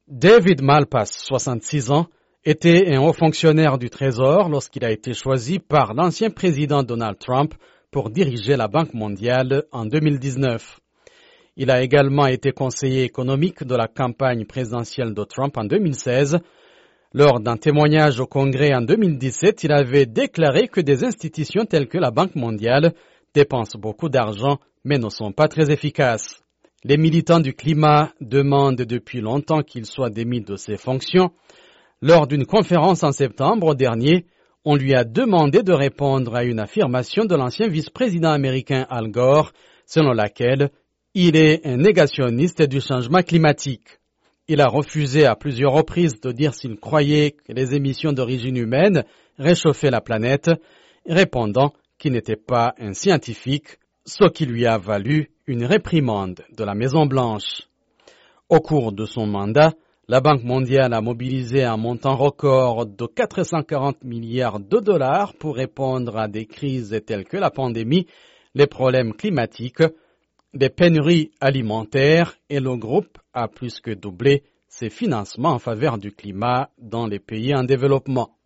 David Malpass, 66 ans, était un haut fonctionnaire du Trésor lorsqu'il a été choisi par l'ancien président Donald Trump pour diriger la Banque mondiale en 2019. Il a également été conseiller économique de la campagne présidentielle de Trump en 2016. Lors d'un témoignage au Congrès en 2017, il avait déclaré que des institutions telles que la Banque mondiale dépensent beaucoup d'argent mais ne sont pas très efficaces. Les militants du climat demandent depuis longtemps qu'il soit démis de ses fonctions. Lors d'une conférence en septembre dernier, on lui a demandé de répondre à une affirmation de l'ancien vice-président américain Al Gore, selon laquelle il est un négationniste du changement climatique. Il a refusé à plusieurs reprises de dire s'il croyait que les émissions d'origine humaine réchauffaient la planète, répondant qu'il n'était pas un scientifique, ce qui lui a valu une réprimande de la Maison-Blanche. Au cours de son mandat, la Banque mondiale a mobilisé un montant record de 440 milliards de dollars pour répondre à des crises telles que la pandémie, les problèmes climatiques, les pénuries alimentaires, et le groupe a plus que doublé ses financements en faveur du climat dans les pays en développement.